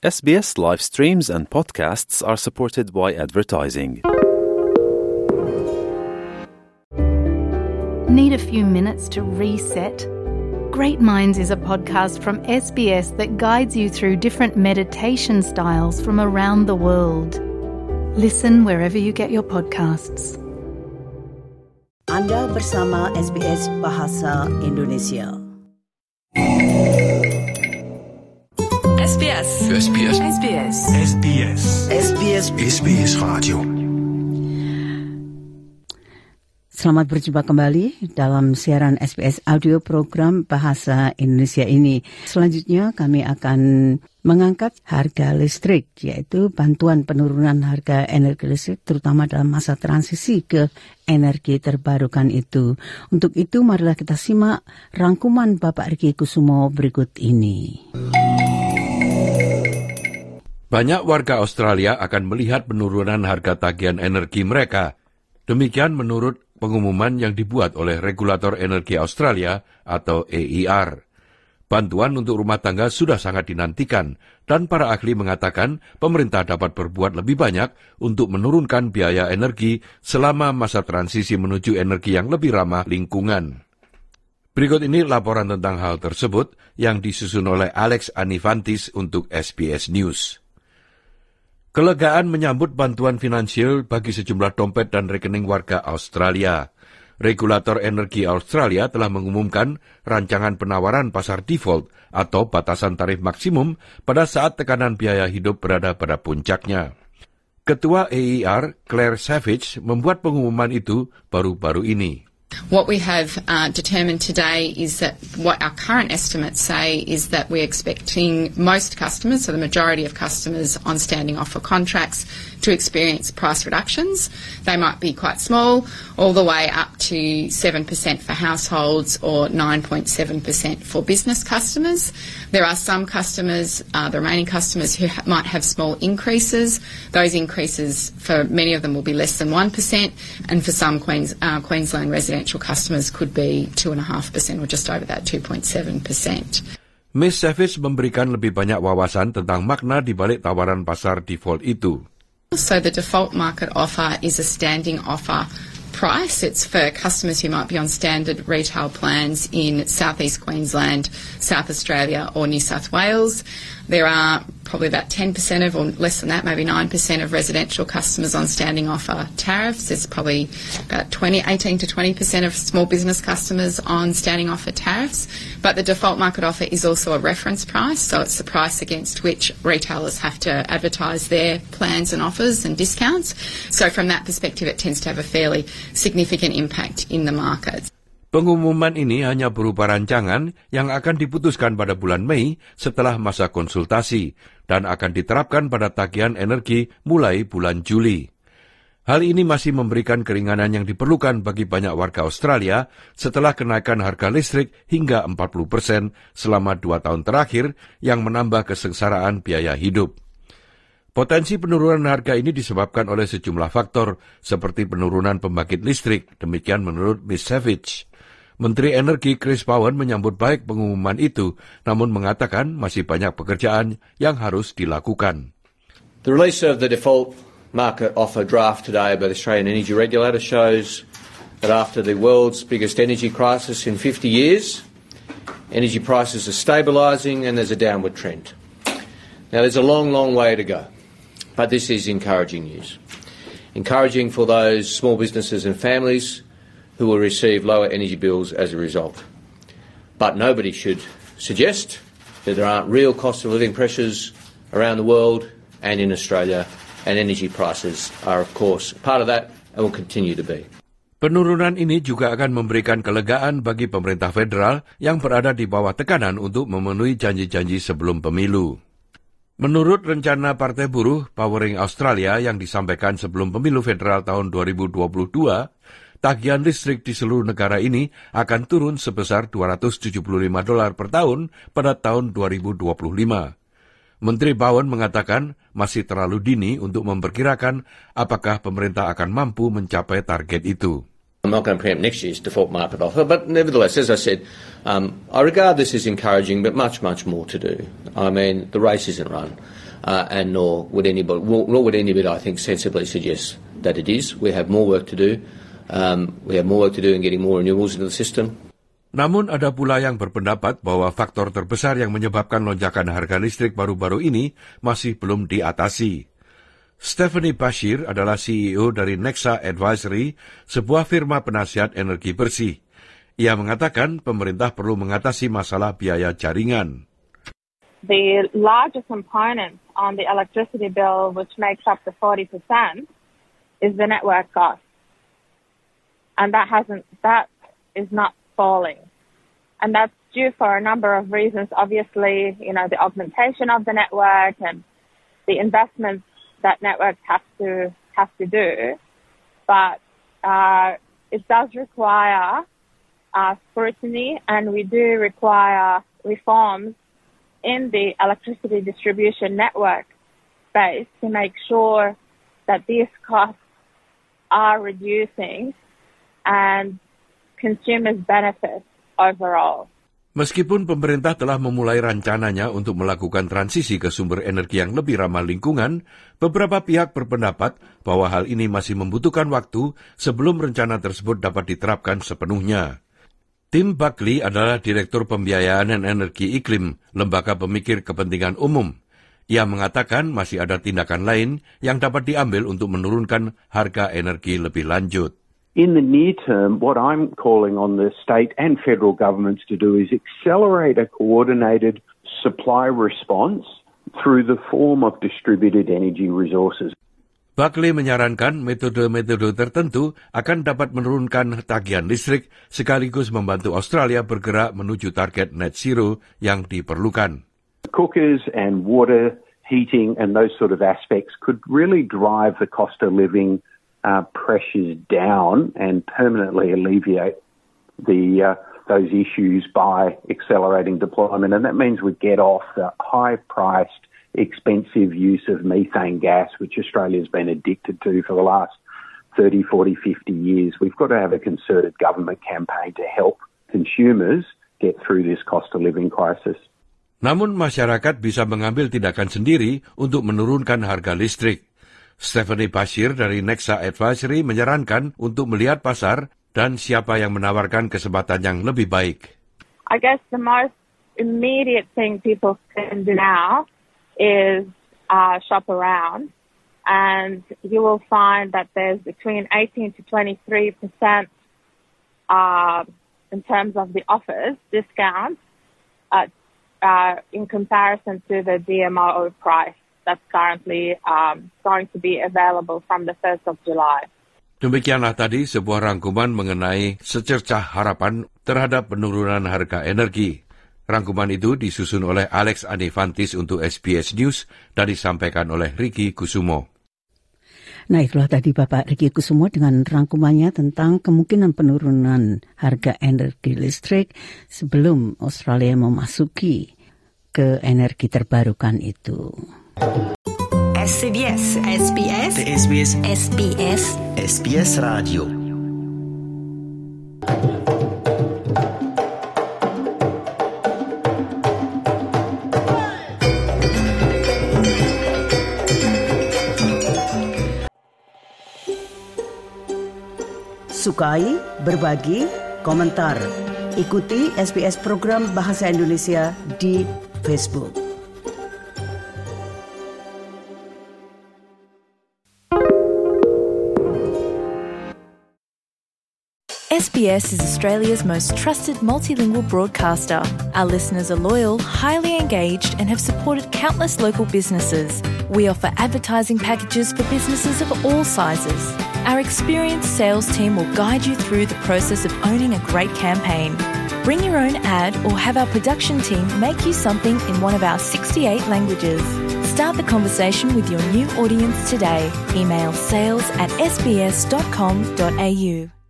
SBS live streams and podcasts are supported by advertising. Need a few minutes to reset? Great Minds is a podcast from SBS that guides you through different meditation styles from around the world. Listen wherever you get your podcasts. Anda bersama SBS Bahasa Indonesia. SBS. SBS. SBS. SBS. SBS. SBS Radio. Selamat berjumpa kembali dalam siaran SBS audio program Bahasa Indonesia ini. Selanjutnya kami akan mengangkat harga listrik, yaitu bantuan penurunan harga energi listrik terutama dalam masa transisi ke energi terbarukan itu. Untuk itu marilah kita simak rangkuman Bapak Riki Kusumo berikut ini. Banyak warga Australia akan melihat penurunan harga tagihan energi mereka. Demikian menurut pengumuman yang dibuat oleh Regulator Energi Australia atau AER. Bantuan untuk rumah tangga sudah sangat dinantikan dan para ahli mengatakan pemerintah dapat berbuat lebih banyak untuk menurunkan biaya energi selama masa transisi menuju energi yang lebih ramah lingkungan. Berikut ini laporan tentang hal tersebut yang disusun oleh Alex Anifantis untuk SBS News. Kelegaan menyambut bantuan finansial bagi sejumlah dompet dan rekening warga Australia. Regulator Energi Australia telah mengumumkan rancangan penawaran pasar default atau batasan tarif maksimum pada saat tekanan biaya hidup berada pada puncaknya. Ketua AER, Claire Savage, membuat pengumuman itu baru-baru ini. What we have determined today is that what our current estimates say is that we're expecting most customers, so the majority of customers on standing offer contracts, to experience price reductions. They might be quite small, all the way up to 7% for households or 9.7% for business customers. There are some customers, the remaining customers, who might have small increases. Those increases, for many of them, will be less than 1%, and for some Queensland residential customers could be 2.5% or just over that 2.7%. Ms. Savage memberikan lebih banyak wawasan tentang makna di balik tawaran pasar default itu. So the default market offer is a standing offer price. It's for customers who might be on standard retail plans in Southeast Queensland, South Australia or New South Wales. There are probably about 10% of, or less than that, maybe 9% of residential customers on standing offer tariffs. There's probably about 18 to 20% of small business customers on standing offer tariffs. But the default market offer is also a reference price, so it's the price against which retailers have to advertise their plans and offers and discounts. So from that perspective, it tends to have a fairly significant impact in the market. Pengumuman ini hanya berupa rancangan yang akan diputuskan pada bulan Mei setelah masa konsultasi dan akan diterapkan pada tagihan energi mulai bulan Juli. Hal ini masih memberikan keringanan yang diperlukan bagi banyak warga Australia setelah kenaikan harga listrik hingga 40% selama 2 tahun terakhir yang menambah kesengsaraan biaya hidup. Potensi penurunan harga ini disebabkan oleh sejumlah faktor seperti penurunan pembangkit listrik, demikian menurut Ms. Savage. Menteri Energi Chris Bowen menyambut baik pengumuman itu, namun mengatakan masih banyak pekerjaan yang harus dilakukan. The release of the default market offer draft today by the Australian Energy Regulator shows that after the world's biggest energy crisis in 50 years, energy prices are stabilising and there's a downward trend. Now there's a long, long way to go, but this is encouraging news. Encouraging for those small businesses and families who will receive lower energy bills as a result. But nobody should suggest that there aren't real cost of living pressures around the world and in Australia, and energy prices are of course part of that and will continue to be. Penurunan ini juga akan memberikan kelegaan bagi pemerintah federal yang berada di bawah tekanan untuk memenuhi janji-janji sebelum pemilu. Menurut rencana Partai Buruh Powering Australia yang disampaikan sebelum pemilu federal tahun 2022, tagihan listrik di seluruh negara ini akan turun sebesar $275 per tahun pada tahun 2025. Menteri Bowen mengatakan masih terlalu dini untuk memperkirakan apakah pemerintah akan mampu mencapai target itu. I'm not going to preempt next year's default market offer, but nevertheless, as I said, I regard this as encouraging, but much, much more to do. I mean, the race isn't run. and nor would anybody, I think, sensibly suggest that it is. We have more work to do. We have more work to do in getting more renewables into the system. Namun ada pula yang berpendapat bahwa faktor terbesar yang menyebabkan lonjakan harga listrik baru-baru ini masih belum diatasi. Stephanie Bashir adalah CEO dari Nexa Advisory, sebuah firma penasihat energi bersih. Ia mengatakan pemerintah perlu mengatasi masalah biaya jaringan. The largest component on the electricity bill, which makes up the 40%, is the network cost. And that is not falling. And that's due for a number of reasons. Obviously, the augmentation of the network and the investments that networks have to do. But it does require scrutiny, and we do require reforms in the electricity distribution network space to make sure that these costs are reducing and consumers benefit overall. Meskipun pemerintah telah memulai rencananya untuk melakukan transisi ke sumber energi yang lebih ramah lingkungan, beberapa pihak berpendapat bahwa hal ini masih membutuhkan waktu sebelum rencana tersebut dapat diterapkan sepenuhnya. Tim Buckley adalah Direktur Pembiayaan dan Energi Iklim, lembaga pemikir kepentingan umum. Ia mengatakan masih ada tindakan lain yang dapat diambil untuk menurunkan harga energi lebih lanjut. In the near term, what I'm calling on the state and federal governments to do is accelerate a coordinated supply response through the form of distributed energy resources. Buckley menyarankan metode-metode tertentu akan dapat menurunkan tagihan listrik sekaligus membantu Australia bergerak menuju target net zero yang diperlukan. Cookers and water heating and those sort of aspects could really drive the cost of living pressures down and permanently alleviate those issues by accelerating deployment. And that means we get off the high-priced, expensive use of methane gas, which Australia's been addicted to for the last 30, 40, 50 years. We've got to have a concerted government campaign to help consumers get through this cost of living crisis. Namun masyarakat bisa mengambil tindakan sendiri untuk menurunkan harga listrik. Stephanie Bashir dari Nexa Advisory menyarankan untuk melihat pasar dan siapa yang menawarkan kesempatan yang lebih baik. I guess the most immediate thing people can do now is shop around, and you will find that there's between 18 to 23% in terms of the offers, discounts, in comparison to the DMO price that's currently going to be available from the 1st of July. Demikianlah tadi sebuah rangkuman mengenai secercah harapan terhadap penurunan harga energi. Rangkuman itu disusun oleh Alex Anifantis untuk SBS News dan disampaikan oleh Ricky Kusumo. Nah, itulah tadi Bapak Ricky Kusumo dengan rangkumannya tentang kemungkinan penurunan harga energi listrik sebelum Australia memasuki ke energi terbarukan itu. SBS Radio. Sukai, berbagi, komentar. Ikuti SBS program Bahasa Indonesia di Facebook. SBS is Australia's most trusted multilingual broadcaster. Our listeners are loyal, highly engaged, and have supported countless local businesses. We offer advertising packages for businesses of all sizes. Our experienced sales team will guide you through the process of owning a great campaign. Bring your own ad or have our production team make you something in one of our 68 languages. Start the conversation with your new audience today. Email sales@sbs.com.au.